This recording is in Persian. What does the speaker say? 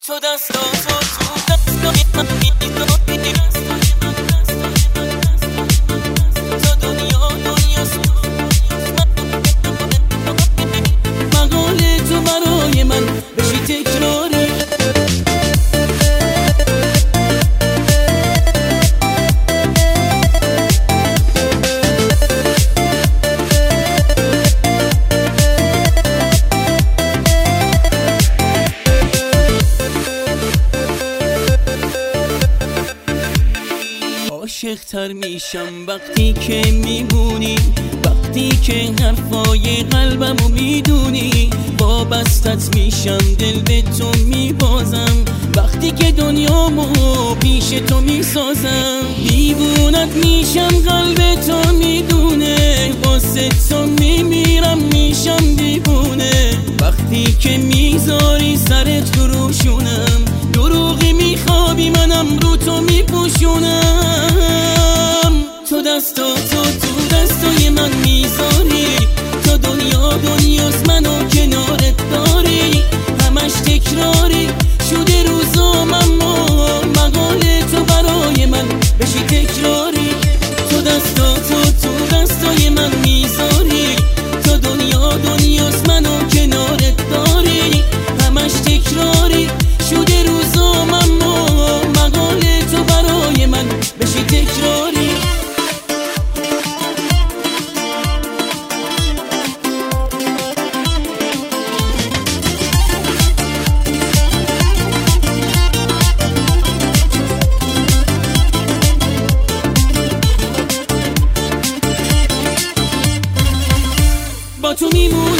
تو دستاتو تو دستای من میداری تا دنیا دنیاست مقال تو برای من بشی تکراری عاشق‌تر میشم وقتی که میمونی، وقتی که حرفای قلبمو میدونی. وابستت میشم دل به تو میبازم، وقتی که دنیامو پیش تو میسازم. دیوونت میشم قلب تو میدونه، واسه تو میمیرم میشم دیوونه. وقتی که میذاری سرت رو روشونم، دروغی میخوابی منم رو تو میپوشونم. تو دستاتو تو دستای من میذاری تا دنیا دنیاست منو کنارت داری. همش تکراری شده روزام اما مقال تو برای من بشی تکراری. تو دستاتو تو دستای من میذاری تا دنیا دنیاست منو کنارت داری. همش تکراری شده روزام اما مقال تو برای من بشی تکراری. با تو میمونم